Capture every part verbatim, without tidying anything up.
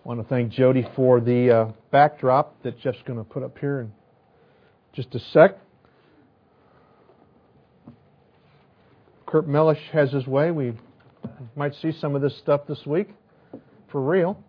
I want to thank Jody for the uh, backdrop that Jeff's going to put up here in just a sec. Kurt Mellish has his way. We might see some of this stuff this week, for real.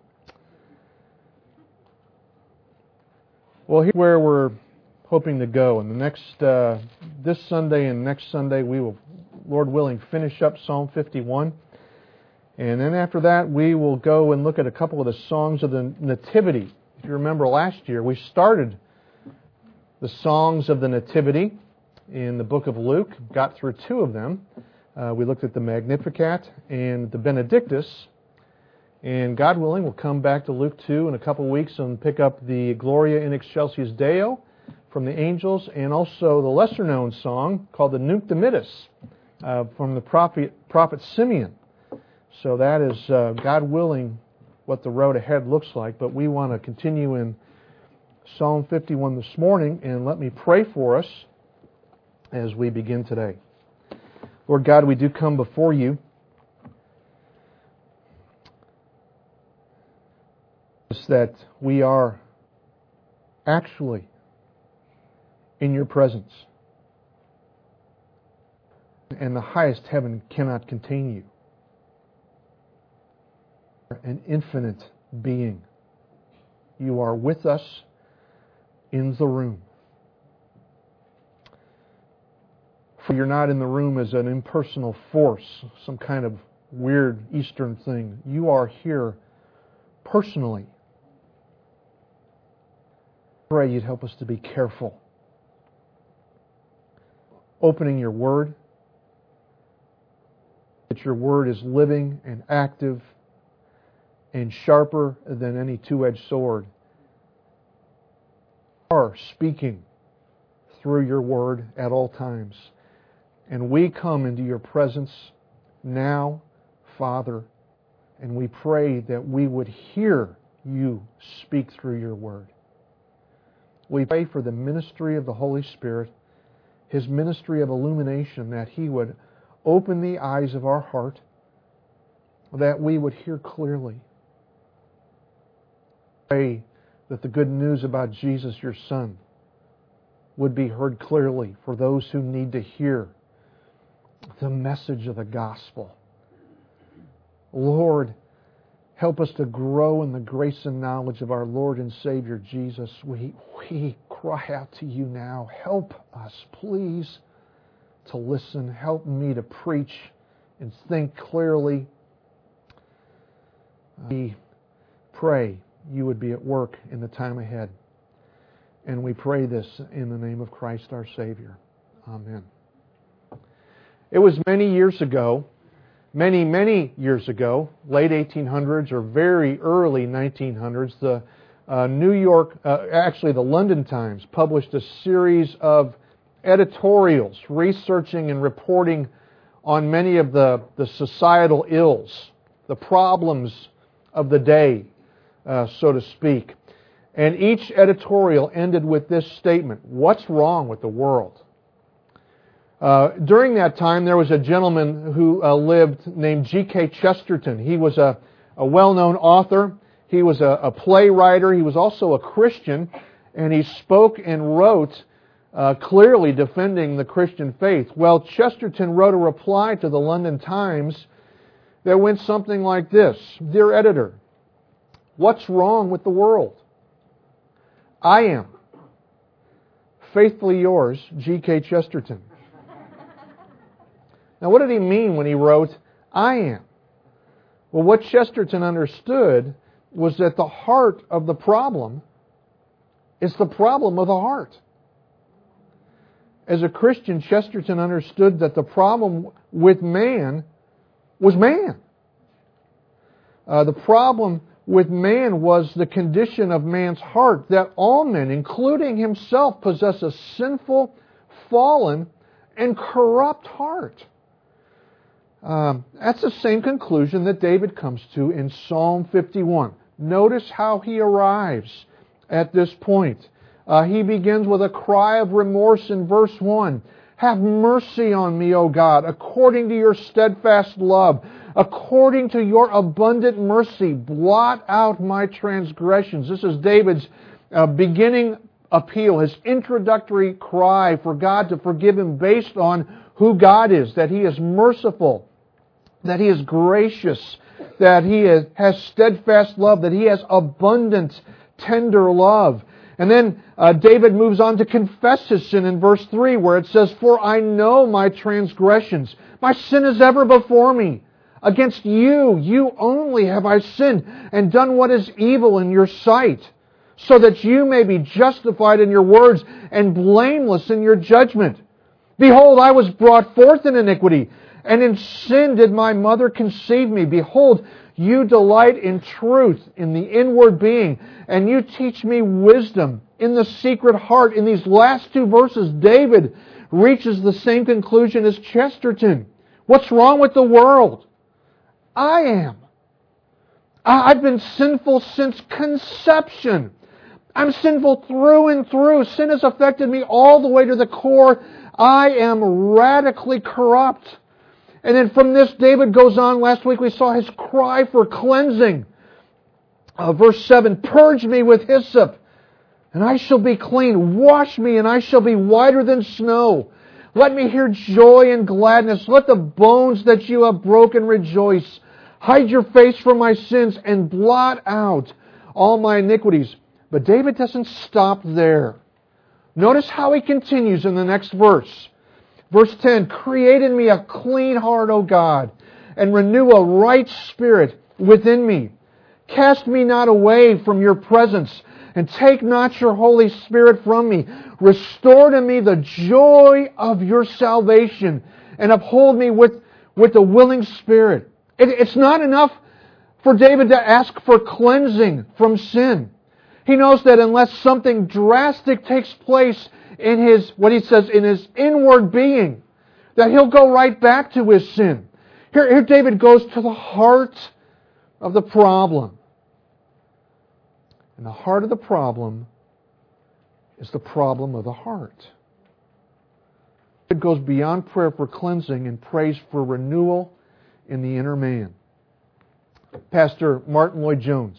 Well, here's where we're hoping to go. And the next, uh, this Sunday and next Sunday, we will, Lord willing, finish up Psalm fifty-one. And then after that, we will go and look at a couple of the songs of the Nativity. If you remember last year, we started the songs of the Nativity in the book of Luke, got through two of them. Uh, we looked at the Magnificat and the Benedictus. And God willing, we'll come back to Luke two in a couple of weeks and pick up the Gloria in Excelsis Deo from the angels, and also the lesser-known song called the Nunc Dimittis uh, from the prophet, prophet Simeon. So that is, uh, God willing, what the road ahead looks like. But we want to continue in Psalm fifty-one this morning, and let me pray for us as we begin today. Lord God, we do come before you that we are actually in your presence, and the highest heaven cannot contain you. An infinite being. You are with us in the room. For you're not in the room as an impersonal force, some kind of weird Eastern thing. You are here personally. I pray you'd help us to be careful. Opening your Word, that your Word is living and active and sharper than any two-edged sword. You are speaking through your Word at all times. And we come into your presence now, Father, and we pray that we would hear you speak through your Word. We pray for the ministry of the Holy Spirit, His ministry of illumination, that He would open the eyes of our heart, that we would hear clearly. Pray that the good news about Jesus, your Son, would be heard clearly for those who need to hear the message of the gospel. Lord, help us to grow in the grace and knowledge of our Lord and Savior Jesus. We, we cry out to you now. Help us, please, to listen. Help me to preach and think clearly. We pray you would be at work in the time ahead. And we pray this in the name of Christ our Savior. Amen. It was many years ago, many, many years ago, late eighteen hundreds or very early nineteen hundreds, the uh, New York, uh, actually the London Times, published a series of editorials researching and reporting on many of the, the societal ills, the problems of the day, uh, so to speak. And each editorial ended with this statement: what's wrong with the world? Uh, during that time, there was a gentleman who uh, lived named G K Chesterton. He was a, a well-known author. He was a, a playwright. He was also a Christian, and he spoke and wrote uh, clearly defending the Christian faith. Well, Chesterton wrote a reply to the London Times that went something like this: Dear editor, what's wrong with the world? I am. Faithfully yours, G K Chesterton. Now, what did he mean when he wrote, I am? Well, what Chesterton understood was that the heart of the problem is the problem of the heart. As a Christian, Chesterton understood that the problem with man was man. Uh, the problem with man was the condition of man's heart, that all men, including himself, possess a sinful, fallen, and corrupt heart. Um, that's the same conclusion that David comes to in Psalm fifty-one. Notice how he arrives at this point. Uh, he begins with a cry of remorse in verse one. Have mercy on me, O God, according to your steadfast love. According to your abundant mercy, blot out my transgressions. This is David's uh, beginning appeal, his introductory cry for God to forgive him based on who God is, that He is merciful, that He is gracious, that He is, has steadfast love, that He has abundant, tender love. And then uh, David moves on to confess his sin in verse three, where it says, "For I know my transgressions. My sin is ever before me. Against you, you only have I sinned and done what is evil in your sight, so that you may be justified in your words and blameless in your judgment. Behold, I was brought forth in iniquity, and in sin did my mother conceive me. Behold, you delight in truth in the inward being, and you teach me wisdom in the secret heart." In these last two verses, David reaches the same conclusion as Chesterton. What's wrong with the world? I am. I've been sinful since conception. I'm sinful through and through. Sin has affected me all the way to the core. I am radically corrupt. And then from this, David goes on. Last week we saw his cry for cleansing. Uh, verse seven, "Purge me with hyssop, and I shall be clean. Wash me, and I shall be whiter than snow. Let me hear joy and gladness. Let the bones that you have broken rejoice. Hide your face from my sins and blot out all my iniquities." But David doesn't stop there. Notice how he continues in the next verse. Verse ten, "Create in me a clean heart, O God, and renew a right spirit within me. Cast me not away from your presence, and take not your Holy Spirit from me. Restore to me the joy of your salvation, and uphold me with, with a willing spirit." It, it's not enough for David to ask for cleansing from sin. He knows that unless something drastic takes place in his, what he says, in his inward being, that he'll go right back to his sin. Here, here David goes to the heart of the problem. And the heart of the problem is the problem of the heart. It goes beyond prayer for cleansing and prays for renewal in the inner man. Pastor Martin Lloyd-Jones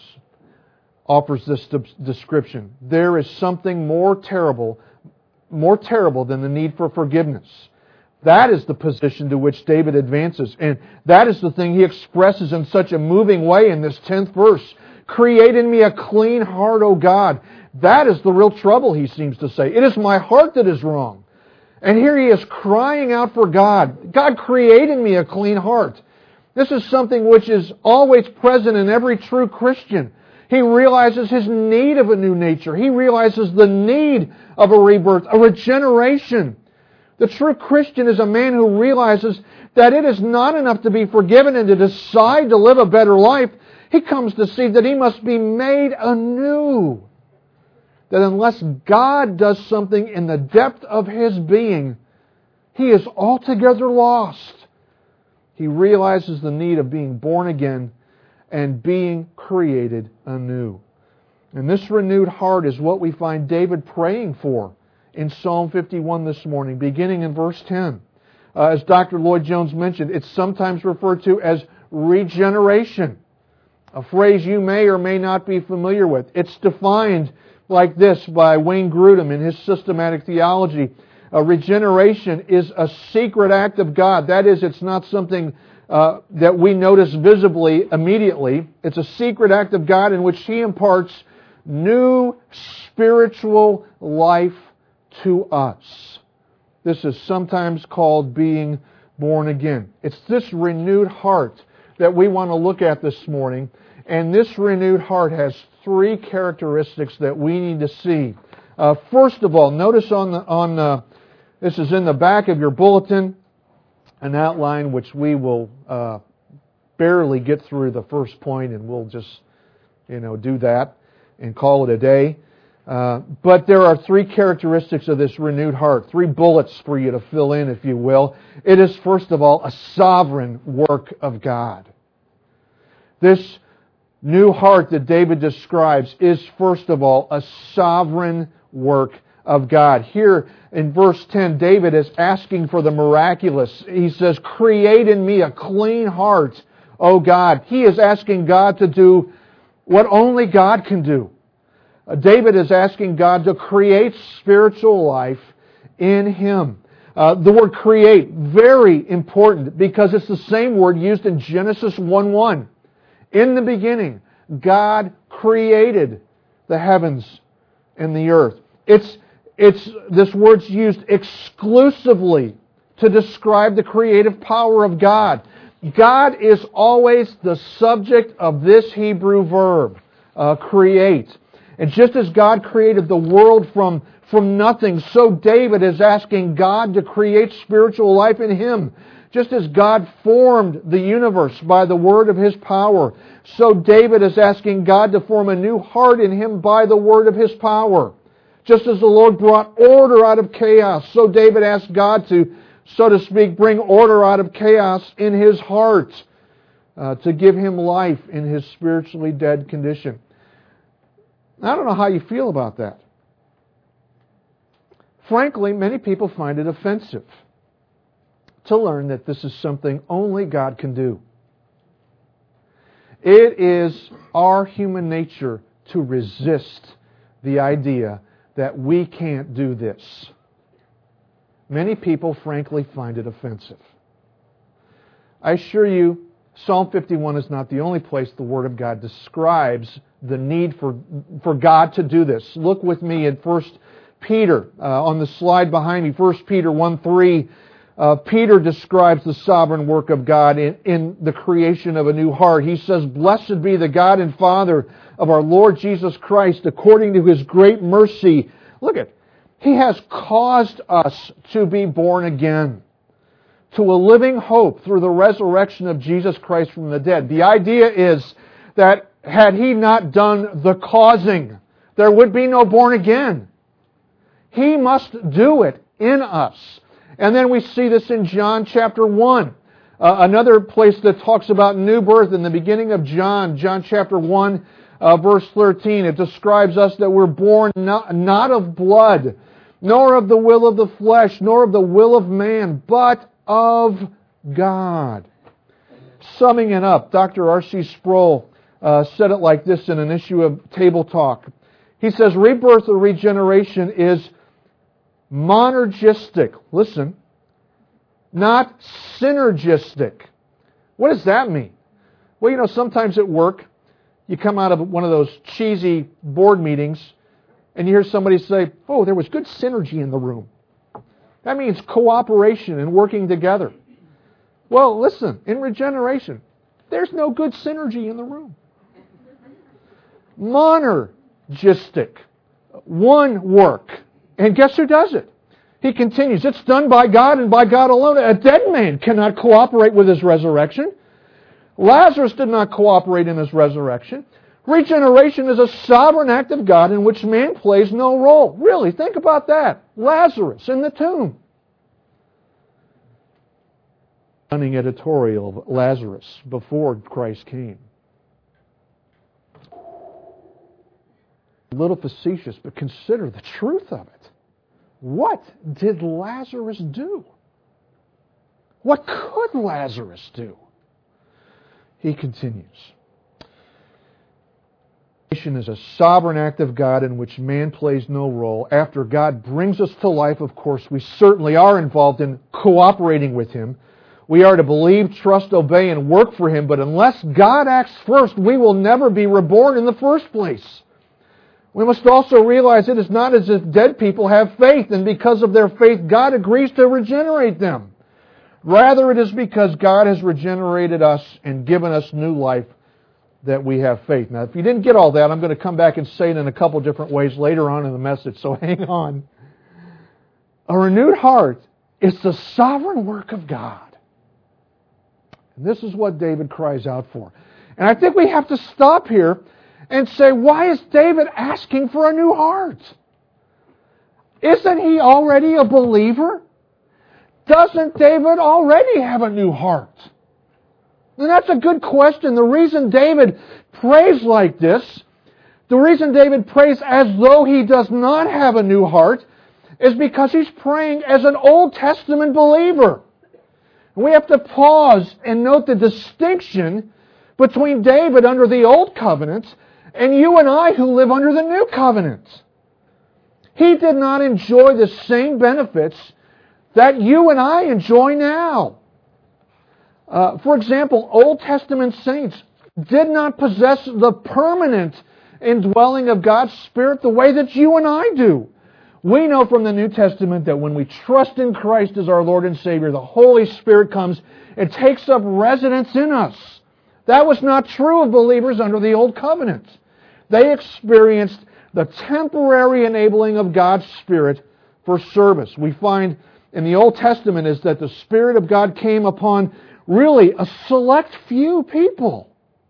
offers this description. There is something more terrible, more terrible than the need for forgiveness. That is the position to which David advances. And that is the thing he expresses in such a moving way in this tenth verse. "Create in me a clean heart, O God." That is the real trouble, he seems to say. It is my heart that is wrong. And here he is crying out for God. God, create in me a clean heart. This is something which is always present in every true Christian. He realizes his need of a new nature. He realizes the need of a rebirth, a regeneration. The true Christian is a man who realizes that it is not enough to be forgiven and to decide to live a better life. He comes to see that he must be made anew. That unless God does something in the depth of his being, he is altogether lost. He realizes the need of being born again and being created anew. And this renewed heart is what we find David praying for in Psalm fifty-one this morning, beginning in verse ten. Uh, as Doctor Lloyd-Jones mentioned, it's sometimes referred to as regeneration, a phrase you may or may not be familiar with. It's defined like this by Wayne Grudem in his systematic theology. Uh, regeneration is a secret act of God. That is, it's not something uh, that we notice visibly immediately. It's a secret act of God in which He imparts new spiritual life to us. This is sometimes called being born again. It's this renewed heart that we want to look at this morning. And this renewed heart has three characteristics that we need to see. Uh, first of all, notice on the on uh, this is in the back of your bulletin, an outline which we will uh, barely get through the first point, and we'll just you know do that and call it a day. Uh, but there are three characteristics of this renewed heart, three bullets for you to fill in, if you will. It is, first of all, a sovereign work of God. This new heart that David describes is, first of all, a sovereign work of God. Here in verse ten, David is asking for the miraculous. He says, "Create in me a clean heart, O God. He is asking God to do what only God can do. Uh, David is asking God to create spiritual life in him. Uh, the word create, very important, because it's the same word used in Genesis one one. In the beginning, God created the heavens and the earth. It's, it's, this word's used exclusively to describe the creative power of God. God is always the subject of this Hebrew verb, uh, create. And just as God created the world from, from nothing, so David is asking God to create spiritual life in him. Just as God formed the universe by the word of His power, so David is asking God to form a new heart in him by the word of His power. Just as the Lord brought order out of chaos, so David asked God to, so to speak, bring order out of chaos in his heart, uh, to give him life in his spiritually dead condition. I don't know how you feel about that. Frankly, many people find it offensive to learn that this is something only God can do. It is our human nature to resist the idea that we can't do this. Many people, frankly, find it offensive. I assure you, Psalm fifty-one is not the only place the Word of God describes the need for, for God to do this. Look with me at First Peter, uh, on the slide behind me, First Peter one three. Uh, Peter describes the sovereign work of God in, in the creation of a new heart. He says, "Blessed be the God and Father of our Lord Jesus Christ, according to His great mercy." Look at, He has caused us to be born again to a living hope through the resurrection of Jesus Christ from the dead. The idea is that had He not done the causing, there would be no born again. He must do it in us. And then we see this in John chapter one. Uh, another place that talks about new birth in the beginning of John, John chapter one, uh, verse thirteen. It describes us that we're born not, not of blood, nor of the will of the flesh, nor of the will of man, but of God. Summing it up, Doctor R C Sproul uh, said it like this in an issue of Table Talk. He says, rebirth or regeneration is monergistic. Listen. Not synergistic. What does that mean? Well, you know, sometimes at work, you come out of one of those cheesy board meetings and you hear somebody say, "Oh, there was good synergy in the room." That means cooperation and working together. Well, listen, in regeneration, there's no good synergy in the room. Monergistic. One work. And guess who does it? He continues, it's done by God and by God alone. A dead man cannot cooperate with His resurrection. Lazarus did not cooperate in His resurrection. Regeneration is a sovereign act of God in which man plays no role. Really, think about that. Lazarus in the tomb. Stunning editorial of Lazarus before Christ came. A little facetious, but consider the truth of it. What did Lazarus do? What could Lazarus do? He continues. Regeneration is a sovereign act of God in which man plays no role. After God brings us to life, of course, we certainly are involved in cooperating with Him. We are to believe, trust, obey, and work for Him, but unless God acts first, we will never be reborn in the first place. We must also realize it is not as if dead people have faith, and because of their faith, God agrees to regenerate them. Rather, it is because God has regenerated us and given us new life that we have faith. Now, if you didn't get all that, I'm going to come back and say it in a couple different ways later on in the message, so hang on. A renewed heart is the sovereign work of God. And this is what David cries out for. And I think we have to stop here and say, why is David asking for a new heart? Isn't he already a believer? Doesn't David already have a new heart? And that's a good question. The reason David prays like this, the reason David prays as though he does not have a new heart, is because he's praying as an Old Testament believer. And we have to pause and note the distinction between David under the Old Covenant and you and I who live under the New Covenant. He did not enjoy the same benefits that you and I enjoy now. Uh, for example, Old Testament saints did not possess the permanent indwelling of God's Spirit the way that you and I do. We know from the New Testament that when we trust in Christ as our Lord and Savior, the Holy Spirit comes and takes up residence in us. That was not true of believers under the Old Covenant. They experienced the temporary enabling of God's Spirit for service. We find in the Old Testament is that the Spirit of God came upon really a select few people.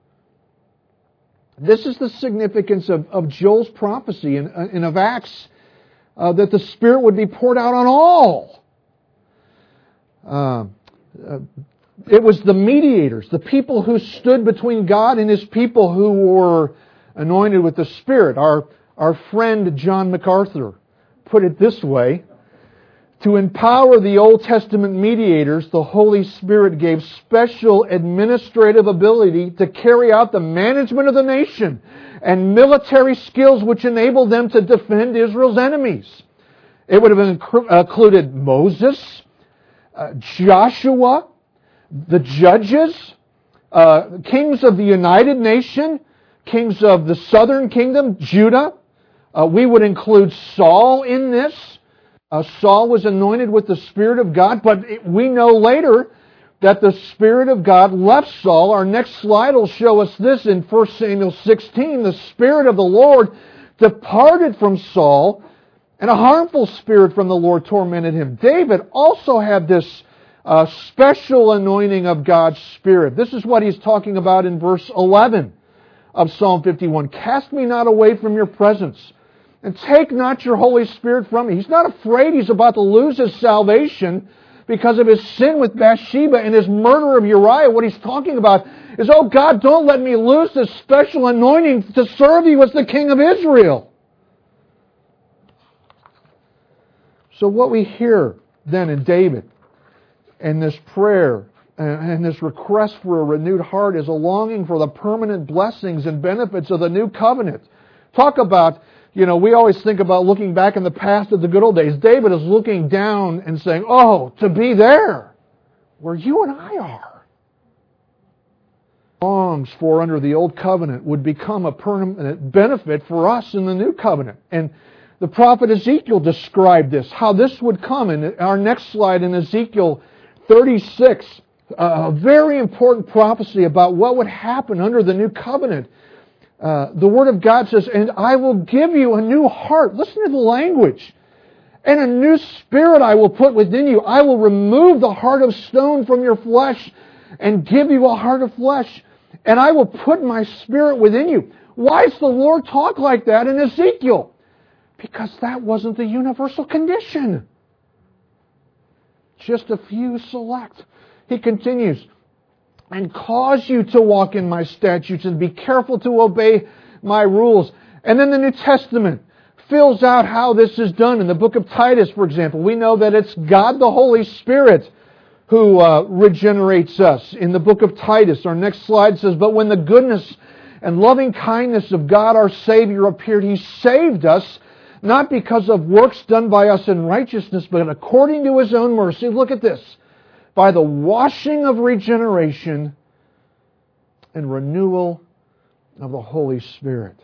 This is the significance of, of Joel's prophecy and, and of Acts, uh, that the Spirit would be poured out on all. Uh, uh, it was the mediators, the people who stood between God and His people who were anointed with the Spirit. Our, our friend John MacArthur put it this way: to empower the Old Testament mediators, the Holy Spirit gave special administrative ability to carry out the management of the nation and military skills which enabled them to defend Israel's enemies. It would have included Moses, uh, Joshua, the judges, uh, kings of the United Nation, kings of the southern kingdom, Judah. Uh, we would include Saul in this. Uh, Saul was anointed with the Spirit of God, but it, we know later that the Spirit of God left Saul. Our next slide will show us this in First Samuel sixteen. The Spirit of the Lord departed from Saul, and a harmful spirit from the Lord tormented him. David also had this uh, special anointing of God's Spirit. This is what he's talking about in verse eleven of Psalm fifty-one. Cast me not away from your presence, and take not your Holy Spirit from me. He's not afraid he's about to lose his salvation because of his sin with Bathsheba and his murder of Uriah. What he's talking about is, oh God, don't let me lose this special anointing to serve you as the King of Israel. So what we hear then in David and this prayer and this request for a renewed heart is a longing for the permanent blessings and benefits of the new covenant. Talk about, you know, we always think about looking back in the past at the good old days. David is looking down and saying, oh, to be there where you and I are. Longs for under the old covenant would become a permanent benefit for us in the new covenant. And the prophet Ezekiel described this, how this would come. In our next slide in Ezekiel thirty-six, a very important prophecy about what would happen under the new covenant. Uh, the Word of God says, and I will give you a new heart. Listen to the language. And a new spirit I will put within you. I will remove the heart of stone from your flesh and give you a heart of flesh. And I will put my spirit within you. Why does the Lord talk like that in Ezekiel? Because that wasn't the universal condition. Just a few select. He continues, and cause you to walk in my statutes and be careful to obey my rules. And then the New Testament fills out how this is done. In the book of Titus, for example, we know that it's God the Holy Spirit who uh, regenerates us. In the book of Titus, our next slide says, but when the goodness and loving kindness of God our Savior appeared, He saved us, not because of works done by us in righteousness, but according to His own mercy. Look at this. By the washing of regeneration and renewal of the Holy Spirit.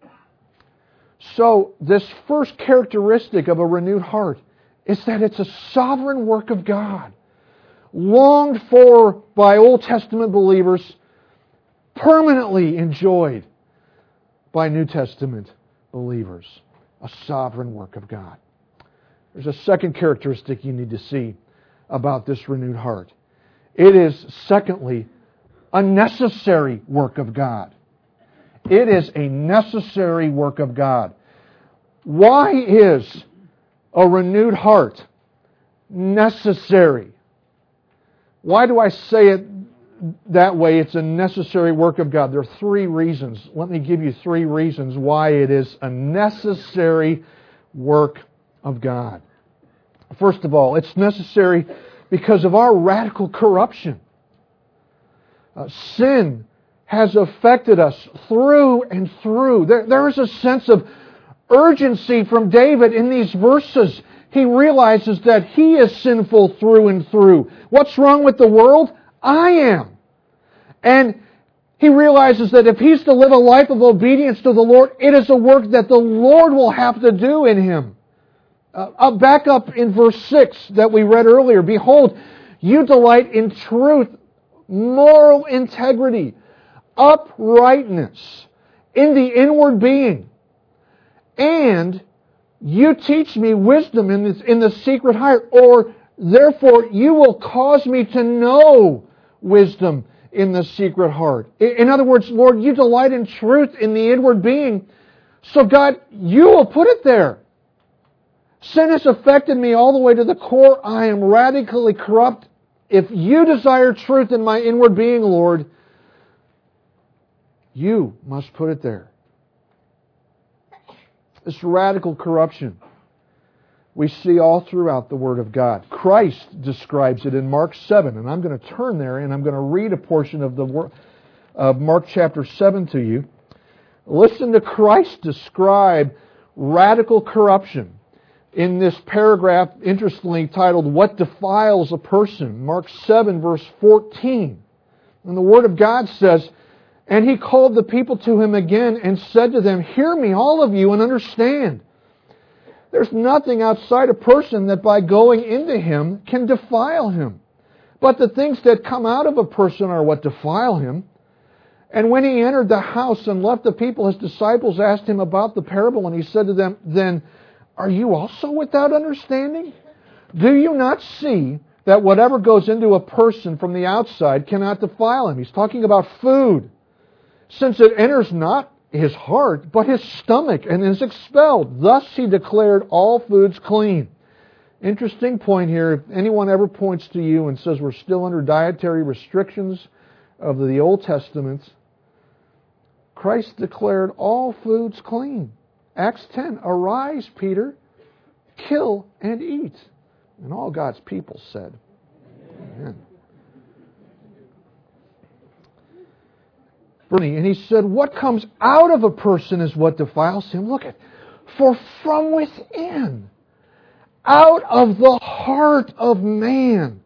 So, this first characteristic of a renewed heart is that it's a sovereign work of God, longed for by Old Testament believers, permanently enjoyed by New Testament believers. A sovereign work of God. There's a second characteristic you need to see about this renewed heart. It is, secondly, a necessary work of God. It is a necessary work of God. Why is a renewed heart necessary? Why do I say it that way? It's a necessary work of God. There are three reasons. Let me give you three reasons why it is a necessary work of God. First of all, it's necessary because of our radical corruption. Uh, sin has affected us through and through. There, there is a sense of urgency from David in these verses. He realizes that he is sinful through and through. What's wrong with the world? I am. And he realizes that if he's to live a life of obedience to the Lord, it is a work that the Lord will have to do in him. Uh, I'll back up in verse six that we read earlier. Behold, you delight in truth, moral integrity, uprightness in the inward being. And you teach me wisdom in, this, in the secret heart, or therefore you will cause me to know wisdom in the secret heart. In other words, Lord, you delight in truth in the inward being, so God, you will put it there. Sin has affected me all the way to the core. I am radically corrupt. If you desire truth in my inward being, Lord, you must put it there. This radical corruption we see all throughout the Word of God. Christ describes it in Mark seven, and I'm going to turn there and I'm going to read a portion of the of Mark chapter seven to you. Listen to Christ describe radical corruption in this paragraph, interestingly titled, What Defiles a Person? Mark seven, verse fourteen. And the Word of God says, And he called the people to him again and said to them, Hear me, all of you, and understand. There's nothing outside a person that by going into him can defile him. But the things that come out of a person are what defile him. And when he entered the house and left the people, his disciples asked him about the parable, and he said to them, Then are you also without understanding? Do you not see that whatever goes into a person from the outside cannot defile him? He's talking about food. Since it enters not his heart, but his stomach, and is expelled. Thus he declared all foods clean. Interesting point here. If anyone ever points to you and says we're still under dietary restrictions of the Old Testament, Christ declared all foods clean. Acts ten, Arise, Peter, kill and eat. And all God's people said, Amen. And he said, what comes out of a person is what defiles him. Look at, for from within, out of the heart of man,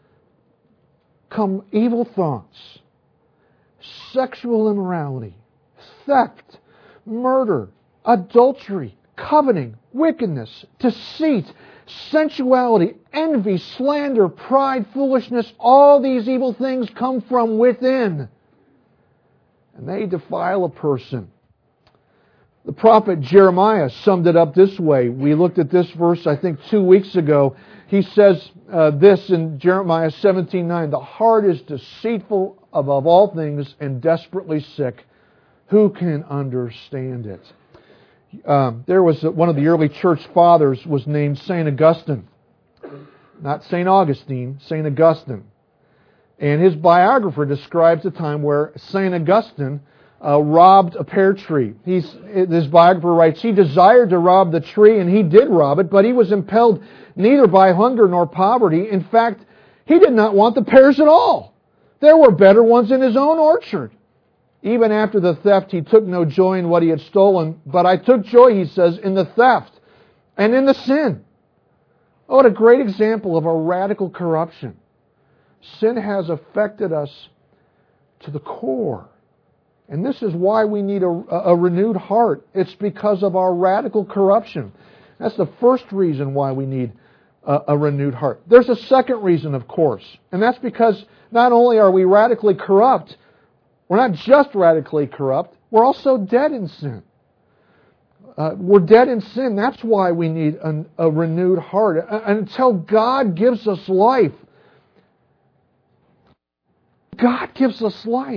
come evil thoughts, sexual immorality, theft, murder, adultery, coveting, wickedness, deceit, sensuality, envy, slander, pride, foolishness. All these evil things come from within, and they defile a person. The prophet Jeremiah summed it up this way. We looked at this verse, I think, two weeks ago. He says uh, this in Jeremiah seventeen nine, The heart is deceitful above all things and desperately sick. Who can understand it? Um, there was a, one of the early church fathers was named Saint Augustine. Not Saint Augustine, Saint Augustine. And his biographer describes a time where Saint Augustine uh, robbed a pear tree. He's, his biographer writes, he desired to rob the tree, and he did rob it, but he was impelled neither by hunger nor poverty. In fact, he did not want the pears at all. There were better ones in his own orchard. Even after the theft, he took no joy in what he had stolen, but I took joy, he says, in the theft and in the sin. Oh, what a great example of a radical corruption. Sin has affected us to the core. And this is why we need a, a renewed heart. It's because of our radical corruption. That's the first reason why we need a, a renewed heart. There's a second reason, of course. And that's because not only are we radically corrupt, we're not just radically corrupt, we're also dead in sin. Uh, we're dead in sin. That's why we need an, a renewed heart. Uh, until God gives us life, God gives us life.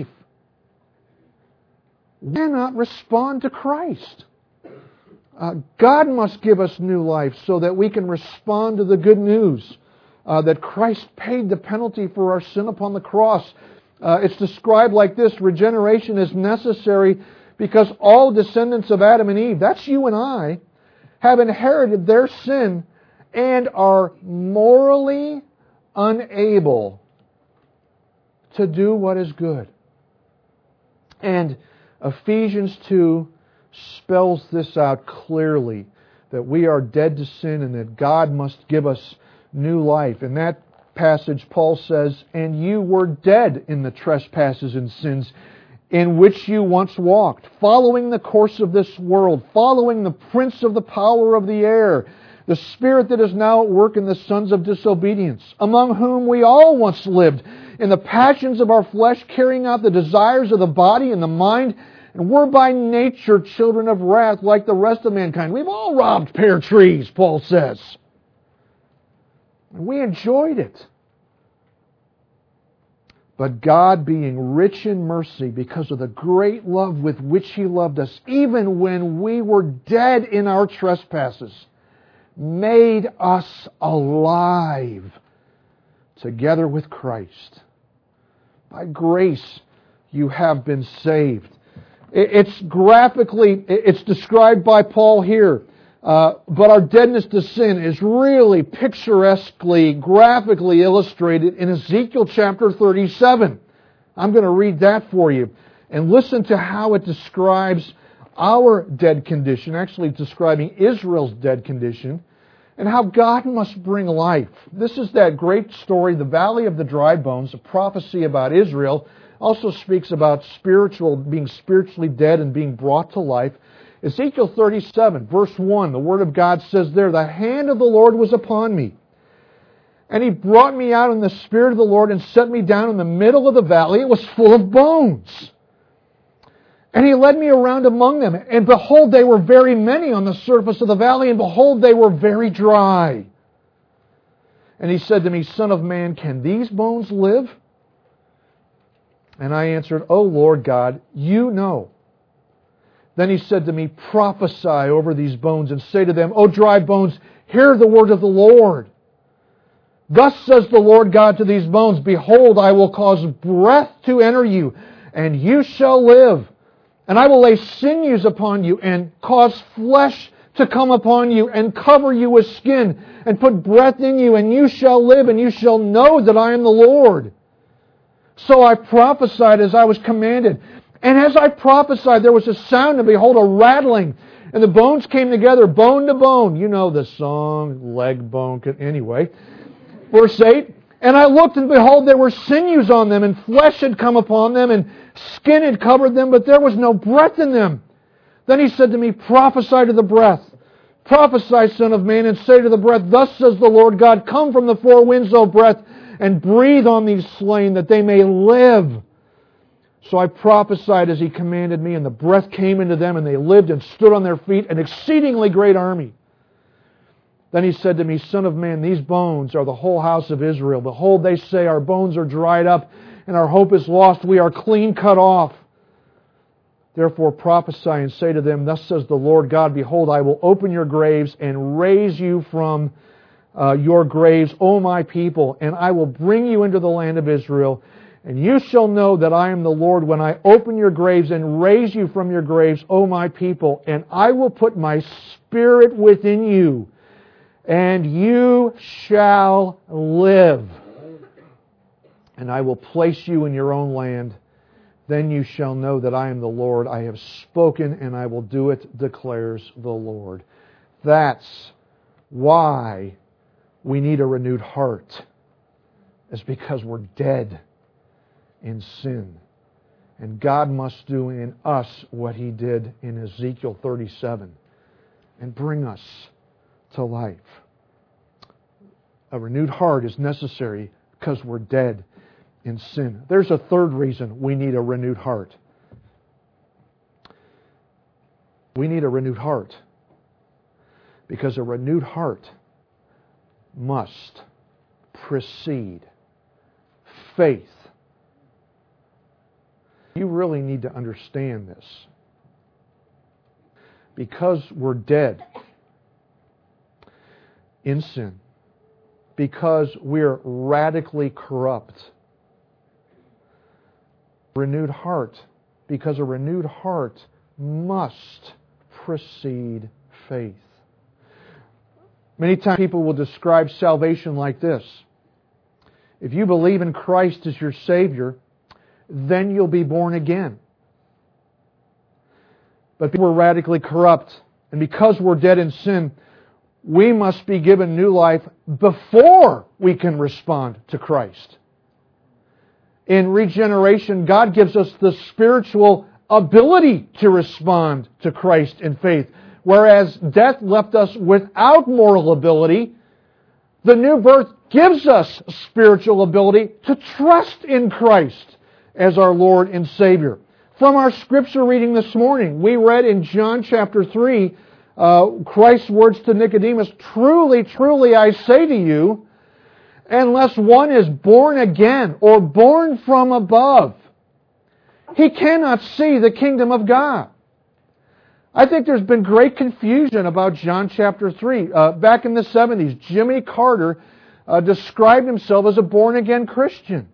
We cannot respond to Christ. Uh, God must give us new life so that we can respond to the good news uh, that Christ paid the penalty for our sin upon the cross. Uh, it's described like this: regeneration is necessary because all descendants of Adam and Eve, that's you and I, have inherited their sin and are morally unable to do what is good. And Ephesians two spells this out clearly, that we are dead to sin and that God must give us new life. In that passage, Paul says, "And you were dead in the trespasses and sins in which you once walked, following the course of this world, following the prince of the power of the air, the spirit that is now at work in the sons of disobedience, among whom we all once lived in the passions of our flesh, carrying out the desires of the body and the mind, and were by nature children of wrath like the rest of mankind." We've all robbed pear trees, Paul says. And we enjoyed it. But God, being rich in mercy because of the great love with which He loved us, even when we were dead in our trespasses, made us alive together with Christ. By grace you have been saved. It's graphically, it's described by Paul here. Uh, but our deadness to sin is really picturesquely, graphically illustrated in Ezekiel chapter thirty-seven. I'm going to read that for you. And listen to how it describes our dead condition, actually describing Israel's dead condition, and how God must bring life. This is that great story, the Valley of the Dry Bones, a prophecy about Israel. Also speaks about spiritual, being spiritually dead and being brought to life. Ezekiel thirty-seven, verse one, the Word of God says there, "The hand of the Lord was upon me, and He brought me out in the Spirit of the Lord and set me down in the middle of the valley. It was full of bones. And He led me around among them, and behold, they were very many on the surface of the valley, and behold, they were very dry. And He said to me, Son of man, can these bones live? And I answered, O Lord God, You know. Then He said to me, Prophesy over these bones and say to them, O dry bones, hear the word of the Lord. Thus says the Lord God to these bones, Behold, I will cause breath to enter you, and you shall live. And I will lay sinews upon you, and cause flesh to come upon you, and cover you with skin, and put breath in you, and you shall live, and you shall know that I am the Lord. So I prophesied as I was commanded. And as I prophesied, there was a sound, and behold, a rattling. And the bones came together, bone to bone. You know the song, leg bone. Anyway, verse eight. And I looked, and behold, there were sinews on them, and flesh had come upon them, and skin had covered them, but there was no breath in them. Then He said to me, Prophesy to the breath. Prophesy, Son of man, and say to the breath, Thus says the Lord God, Come from the four winds, O breath, and breathe on these slain, that they may live. So I prophesied as He commanded me, and the breath came into them, and they lived and stood on their feet, an exceedingly great army. Then He said to me, Son of man, these bones are the whole house of Israel. Behold, they say, Our bones are dried up, and our hope is lost. We are clean cut off. Therefore prophesy and say to them, Thus says the Lord God, Behold, I will open your graves and raise you from uh, your graves, O my people, and I will bring you into the land of Israel. And you shall know that I am the Lord when I open your graves and raise you from your graves, O my people, and I will put my Spirit within you, and you shall live. And I will place you in your own land. Then you shall know that I am the Lord. I have spoken, and I will do it, declares the Lord. That's why we need a renewed heart. It's because we're dead in sin. And God must do in us what He did in Ezekiel thirty-seven and bring us to life. A renewed heart is necessary because we're dead in sin. There's a third reason we need a renewed heart. We need a renewed heart because a renewed heart must precede faith. You really need to understand this. Because we're dead in sin, because we're radically corrupt, renewed heart, because a renewed heart must precede faith. Many times people will describe salvation like this. If you believe in Christ as your Savior, then you'll be born again. But we're radically corrupt. And because we're dead in sin, we must be given new life before we can respond to Christ. In regeneration, God gives us the spiritual ability to respond to Christ in faith. Whereas death left us without moral ability, the new birth gives us spiritual ability to trust in Christ as our Lord and Savior. From our scripture reading this morning, we read in John chapter three, uh, Christ's words to Nicodemus, "Truly, truly, I say to you, unless one is born again or born from above, he cannot see the kingdom of God." I think there's been great confusion about John chapter three. Uh, back in the seventies, Jimmy Carter uh, described himself as a born-again Christian.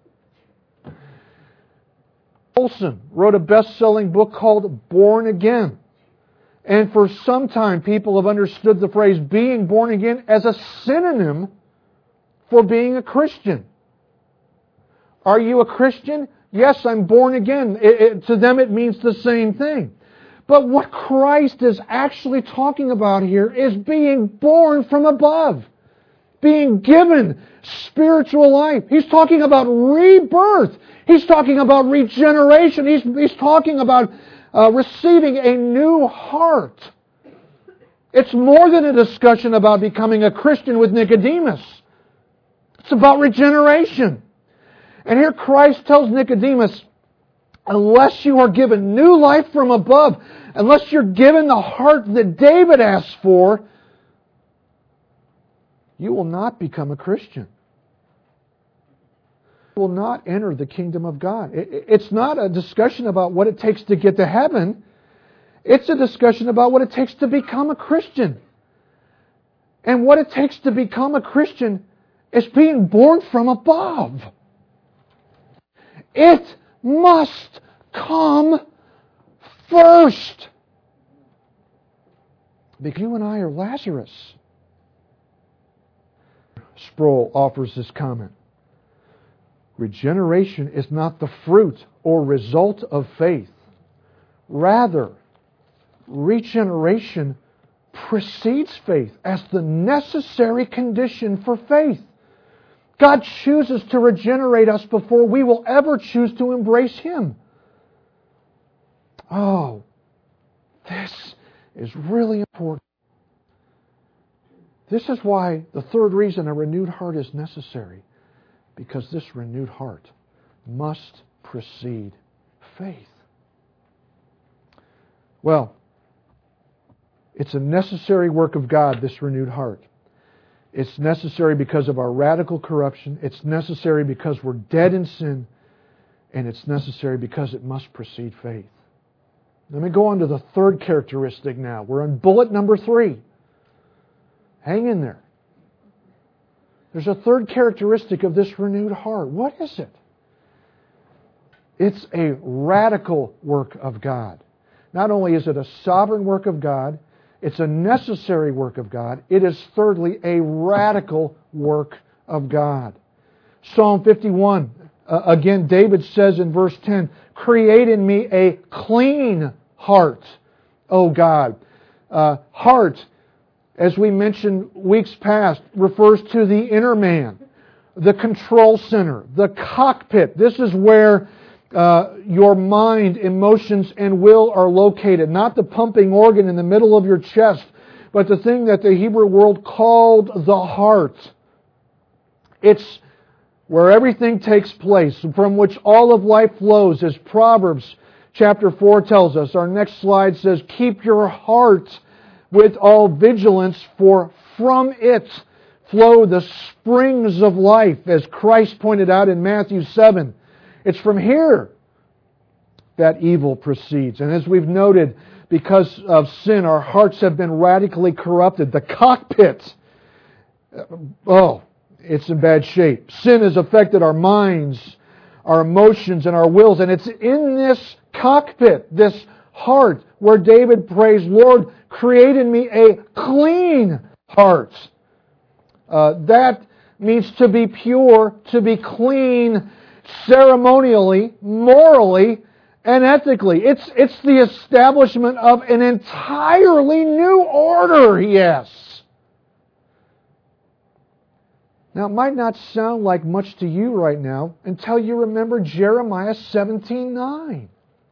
Olson wrote a best-selling book called Born Again. And for some time, people have understood the phrase being born again as a synonym for being a Christian. Are you a Christian? Yes, I'm born again. It, it, to them it means the same thing. But what Christ is actually talking about here is being born from above. Being given spiritual life. He's talking about rebirth. He's talking about regeneration. He's, he's talking about uh, receiving a new heart. It's more than a discussion about becoming a Christian with Nicodemus. It's about regeneration. And here Christ tells Nicodemus, unless you are given new life from above, unless you're given the heart that David asked for, you will not become a Christian. You will not enter the kingdom of God. It's not a discussion about what it takes to get to heaven. It's a discussion about what it takes to become a Christian. And what it takes to become a Christian is being born from above. It must come first. Because you and I are Lazarus. Sproul offers this comment. Regeneration is not the fruit or result of faith. Rather, regeneration precedes faith as the necessary condition for faith. God chooses to regenerate us before we will ever choose to embrace Him. Oh, this is really important. This is why the third reason a renewed heart is necessary. Because this renewed heart must precede faith. Well, it's a necessary work of God, this renewed heart. It's necessary because of our radical corruption. It's necessary because we're dead in sin. And it's necessary because it must precede faith. Let me go on to the third characteristic now. We're on bullet number three. Hang in there. There's a third characteristic of this renewed heart. What is it? It's a radical work of God. Not only is it a sovereign work of God, it's a necessary work of God. It is, thirdly, a radical work of God. Psalm fifty-one, uh, again, David says in verse ten, "Create in me a clean heart, O God." Uh, heart, as we mentioned weeks past, refers to the inner man, the control center, the cockpit. This is where uh, your mind, emotions, and will are located. Not the pumping organ in the middle of your chest, but the thing that the Hebrew world called the heart. It's where everything takes place, from which all of life flows, as Proverbs chapter four tells us. Our next slide says, "Keep your heart with all vigilance, for from it flow the springs of life," as Christ pointed out in Matthew seven. It's from here that evil proceeds. And as we've noted, because of sin, our hearts have been radically corrupted. The cockpit, oh, it's in bad shape. Sin has affected our minds, our emotions, and our wills. And it's in this cockpit, this heart, where David prays, "Lord, create in me a clean heart." Uh, that means to be pure, to be clean, ceremonially, morally, and ethically. It's, it's the establishment of an entirely new order, he asks. Now, it might not sound like much to you right now until you remember Jeremiah seventeen nine.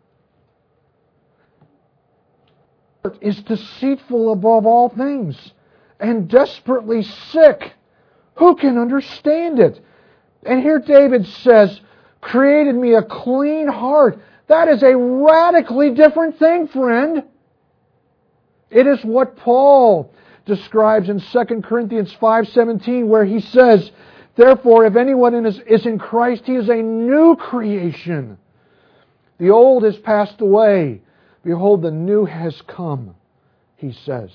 Is deceitful above all things and desperately sick. Who can understand it? And here David says, created me a clean heart. That is a radically different thing, friend. It is what Paul describes in Second Corinthians five seventeen, where he says, therefore, if anyone is, is in Christ, he is a new creation. The old has passed away. Behold, the new has come, he says.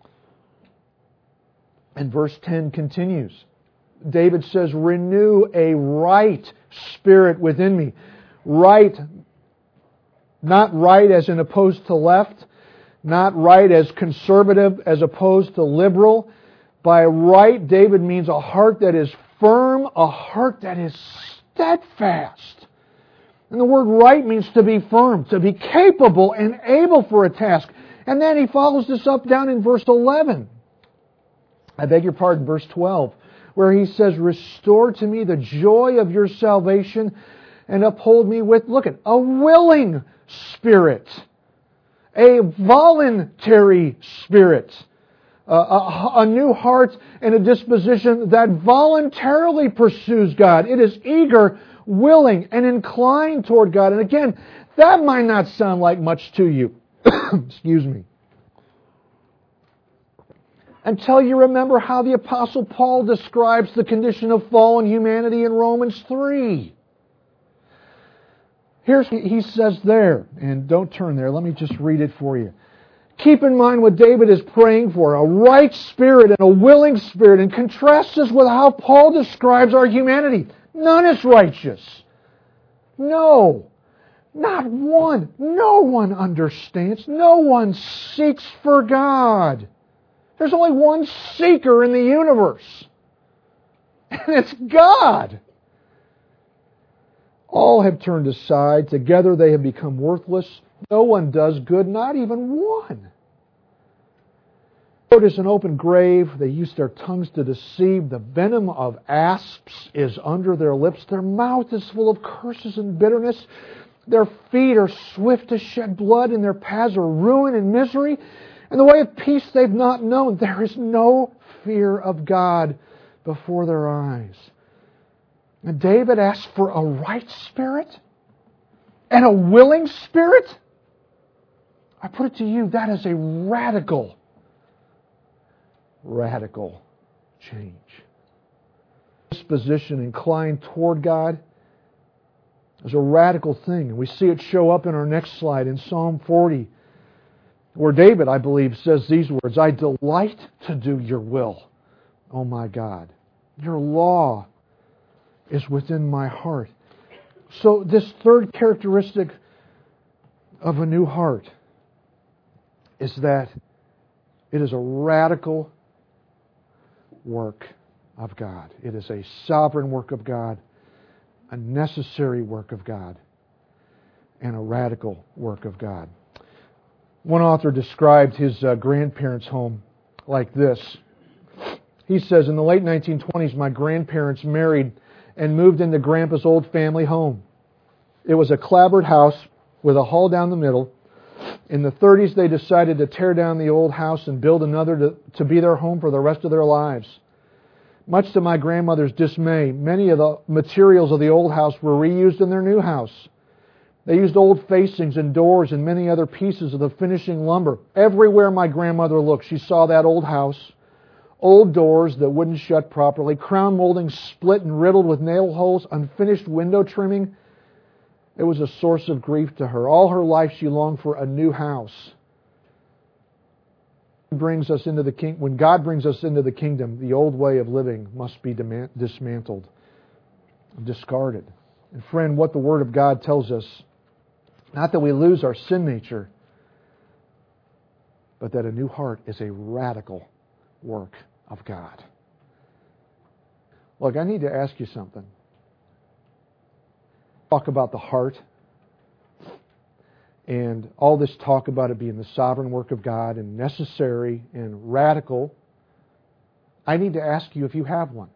And verse ten continues. David says, renew a right spirit within me. Right, not right as in opposed to left, not right as conservative as opposed to liberal. By right, David means a heart that is firm, a heart that is steadfast. And the word right means to be firm, to be capable and able for a task. And then he follows this up down in verse eleven. I beg your pardon, verse twelve, where he says, restore to me the joy of your salvation and uphold me with, look at, a willing spirit, a voluntary spirit, a, a, a new heart and a disposition that voluntarily pursues God. It is eager, willing, and inclined toward God. And again, that might not sound like much to you. Excuse me. Until you remember how the Apostle Paul describes the condition of fallen humanity in Romans three. Here's what he says there, and don't turn there, let me just read it for you. Keep in mind what David is praying for, a right spirit and a willing spirit, and contrast this with how Paul describes our humanity. None is righteous. No. Not one. No one understands. No one seeks for God. There's only one seeker in the universe. And it's God. All have turned aside. Together they have become worthless. No one does good, not even one. It is an open grave. They use their tongues to deceive. The venom of asps is under their lips. Their mouth is full of curses and bitterness. Their feet are swift to shed blood, and their paths are ruin and misery. And the way of peace they've not known. There is no fear of God before their eyes. And David asks for a right spirit and a willing spirit. I put it to you, that is a radical Radical change. Disposition inclined toward God is a radical thing. And we see it show up in our next slide in Psalm forty, where David, I believe, says these words, I delight to do your will, O my God. Your law is within my heart. So this third characteristic of a new heart is that it is a radical work of God. It is a sovereign work of God, a necessary work of God, and a radical work of God. One author described his uh, grandparents' home like this. He says, in the late nineteen twenties, my grandparents married and moved into Grandpa's old family home. It was a clapboard house with a hall down the middle. In the thirties, they decided to tear down the old house and build another to, to be their home for the rest of their lives. Much to my grandmother's dismay, many of the materials of the old house were reused in their new house. They used old facings and doors and many other pieces of the finishing lumber. Everywhere my grandmother looked, she saw that old house, old doors that wouldn't shut properly, crown moldings split and riddled with nail holes, unfinished window trimming. It was a source of grief to her. All her life she longed for a new house. Brings us into the king- when God brings us into the kingdom, the old way of living must be demand- dismantled, discarded. And friend, what the Word of God tells us, not that we lose our sin nature, but that a new heart is a radical work of God. Look, I need to ask you something. Talk about the heart and all this talk about it being the sovereign work of God and necessary and radical. I need to ask you if you have one.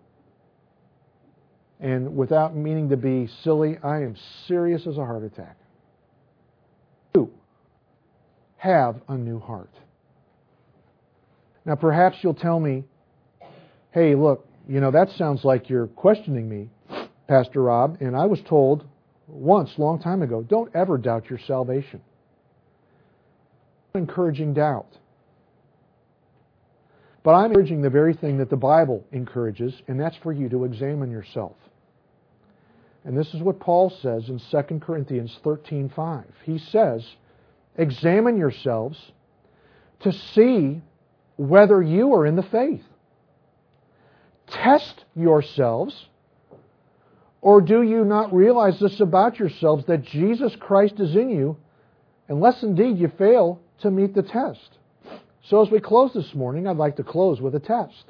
And without meaning to be silly, I am serious as a heart attack. You have a new heart. Now perhaps you'll tell me, hey, look, you know, that sounds like you're questioning me, Pastor Rob, and I was told once, a long time ago, don't ever doubt your salvation. Encouraging doubt. But I'm encouraging the very thing that the Bible encourages, and that's for you to examine yourself. And this is what Paul says in Second Corinthians thirteen five. He says, examine yourselves to see whether you are in the faith. Test yourselves, or do you not realize this about yourselves, that Jesus Christ is in you, unless indeed you fail to meet the test? So as we close this morning, I'd like to close with a test.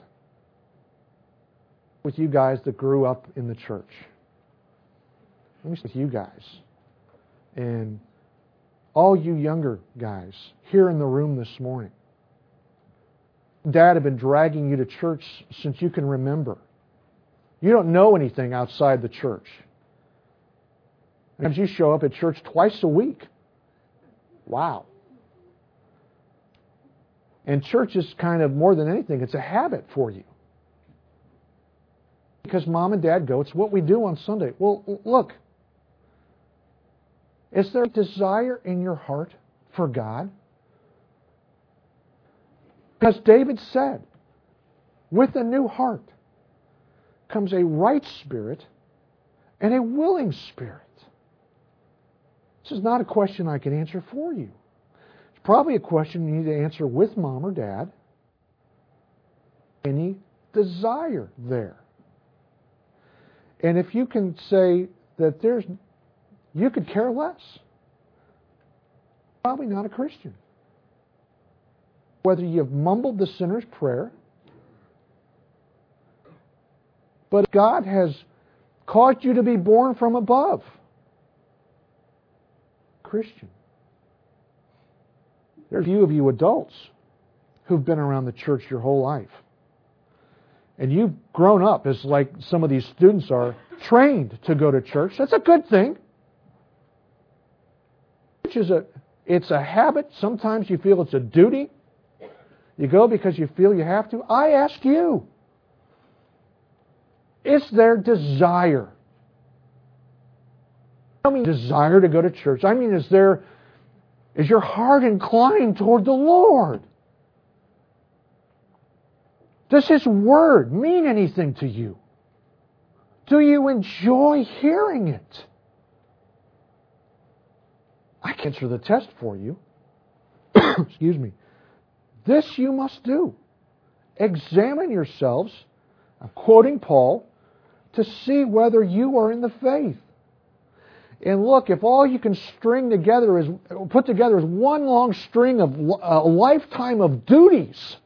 With you guys that grew up in the church. Let me say with you guys. And all you younger guys here in the room this morning. Dad had been dragging you to church since you can remember. You don't know anything outside the church. Sometimes you show up at church twice a week. Wow. And church is kind of, more than anything, it's a habit for you. Because mom and dad go, it's what we do on Sunday. Well, look. Is there a desire in your heart for God? Because David said, with a new heart comes a right spirit and a willing spirit. This is not a question I can answer for you. It's probably a question you need to answer with mom or dad. Any desire there? And if you can say that there's, you could care less, probably not a Christian. Whether you've mumbled the sinner's prayer, but God has caused you to be born from above. Christian. There's a few of you adults who've been around the church your whole life. And you've grown up, as like some of these students are, trained to go to church. That's a good thing. Church is a, it's a habit. Sometimes you feel it's a duty. You go because you feel you have to. I ask you, is there desire? I mean desire to go to church. I mean, is there, is your heart inclined toward the Lord? Does His Word mean anything to you? Do you enjoy hearing it? I can answer the test for you. Excuse me. This you must do. Examine yourselves, I'm quoting Paul, to see whether you are in the faith. And look, if all you can string together is, put together is one long string of a lifetime of duties,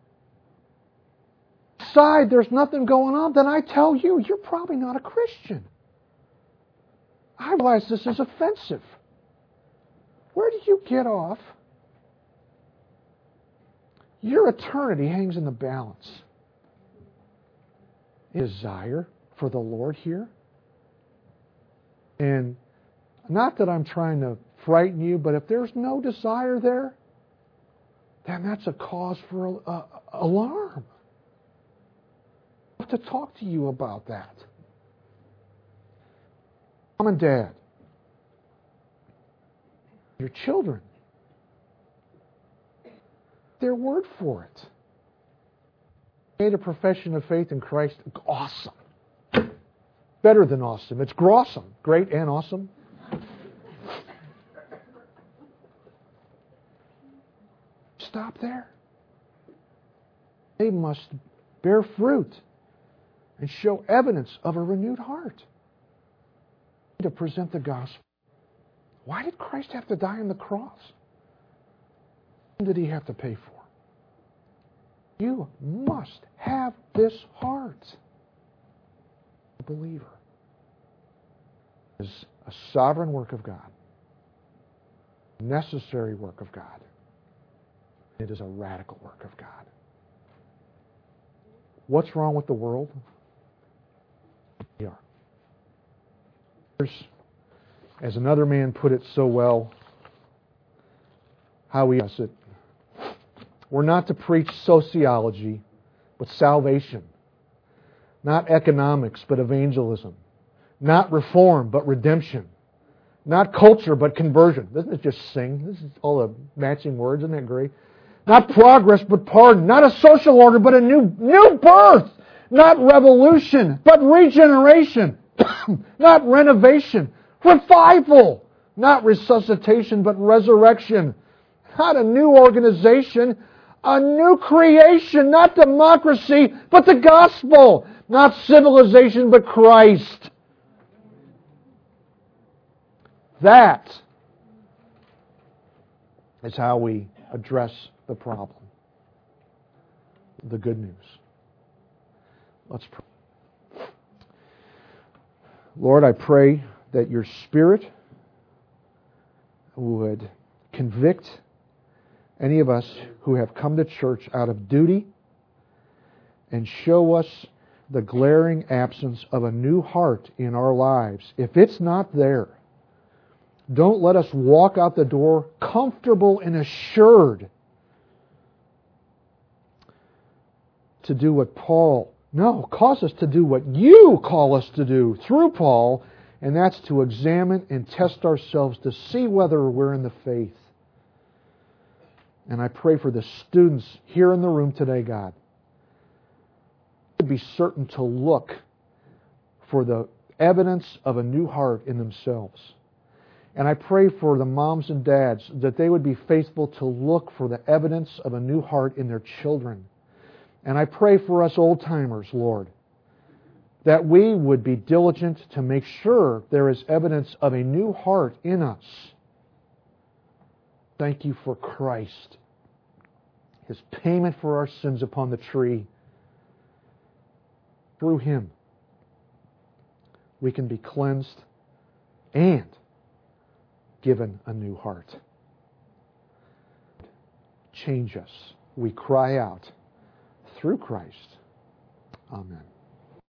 side there's nothing going on, then I tell you, you're probably not a Christian. I realize this is offensive. Where do you get off? Your eternity hangs in the balance. Desire for the Lord here. And not that I'm trying to frighten you, but if there's no desire there, then that's a cause for uh, alarm. I have to talk to you about that. Mom and Dad, your children, their word for it. Made a profession of faith in Christ. Awesome. Better than awesome. It's grawsome. Great and awesome. Stop there. They must bear fruit and show evidence of a renewed heart to present the gospel. Why did Christ have to die on the cross? What did He have to pay for? You must have this heart. believer. It is a sovereign work of God, necessary work of God. It is a radical work of God. What's wrong with the world? We are. As another man put it so well, how we does it. We're not to preach sociology, but salvation. Not economics, but evangelism. Not reform, but redemption. Not culture, but conversion. Doesn't it just sing? This is all the matching words. Isn't that great? Not progress, but pardon. Not a social order, but a new, new birth. Not revolution, but regeneration. Not renovation. Revival. Not resuscitation, but resurrection. Not a new organization, a new creation. Not democracy, but the gospel. Not civilization, but Christ. That is how we address the problem. The good news. Let's pray. Lord, I pray that your Spirit would convict any of us who have come to church out of duty and show us the glaring absence of a new heart in our lives. If it's not there, don't let us walk out the door comfortable and assured to do what Paul, no, cause us to do what you call us to do through Paul, and that's to examine and test ourselves to see whether we're in the faith. And I pray for the students here in the room today, God, to be certain to look for the evidence of a new heart in themselves. And I pray for the moms and dads that they would be faithful to look for the evidence of a new heart in their children. And I pray for us old-timers, Lord, that we would be diligent to make sure there is evidence of a new heart in us. Thank you for Christ, His payment for our sins upon the tree. Through Him, we can be cleansed and given a new heart. Change us. We cry out through Christ. Amen.